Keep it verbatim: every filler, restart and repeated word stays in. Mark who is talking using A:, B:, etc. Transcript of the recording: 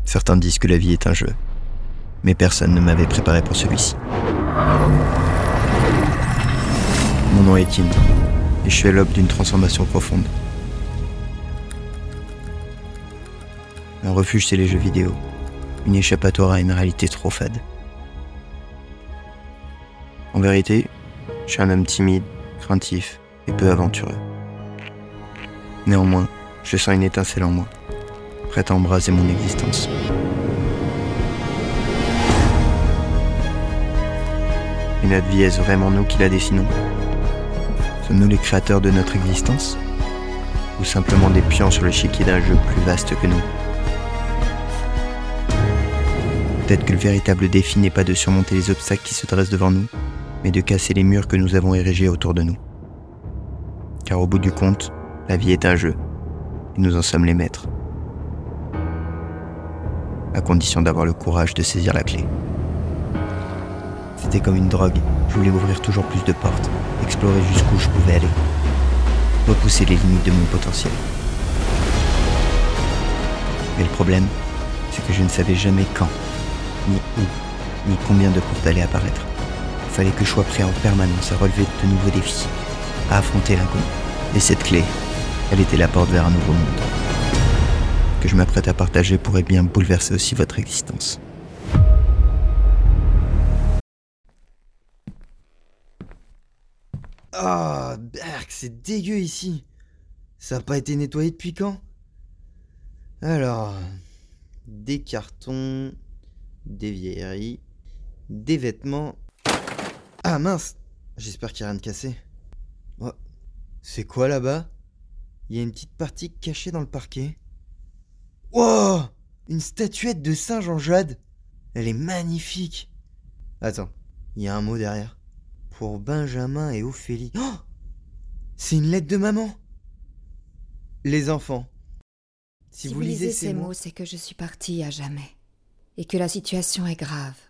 A: Certains disent que la vie est un jeu, mais personne ne m'avait préparé pour celui-ci. Mon nom est Kim, et je suis à l'aube d'une transformation profonde. Un refuge, c'est les jeux vidéo, une échappatoire à une réalité trop fade. En vérité, je suis un homme timide, craintif et peu aventureux. Néanmoins, je sens une étincelle en moi, prête à embraser mon existence. Et notre vie, est-ce vraiment nous qui la dessinons ? Sommes-nous les créateurs de notre existence ? Ou simplement des pions sur l'échiquier d'un jeu plus vaste que nous ? Peut-être que le véritable défi n'est pas de surmonter les obstacles qui se dressent devant nous, mais de casser les murs que nous avons érigés autour de nous. Car au bout du compte, la vie est un jeu, et nous en sommes les maîtres. À condition d'avoir le courage de saisir la clé. C'était comme une drogue, je voulais ouvrir toujours plus de portes, explorer jusqu'où je pouvais aller, repousser les limites de mon potentiel. Mais le problème, c'est que je ne savais jamais quand, ni où, ni combien de portes allaient apparaître. Il fallait que je sois prêt en permanence à relever de nouveaux défis, à affronter l'inconnu. Et cette clé, elle était la porte vers un nouveau monde, que je m'apprête à partager pourrait bien bouleverser aussi votre existence.
B: Ah, oh, berk, c'est dégueu ici. Ça n'a pas été nettoyé depuis quand ? Alors, des cartons, des vieilleries, des vêtements. Ah mince, j'espère qu'il n'y a rien de cassé. Oh, c'est quoi là-bas ? Il y a une petite partie cachée dans le parquet. Wow, une statuette de singe en jade. Elle est magnifique. Attends, il y a un mot derrière. Pour Benjamin et Ophélie. Oh, c'est une lettre de maman. Les enfants.
C: Si, si vous lisez ces mots, mots, c'est que je suis partie à jamais. Et que la situation est grave.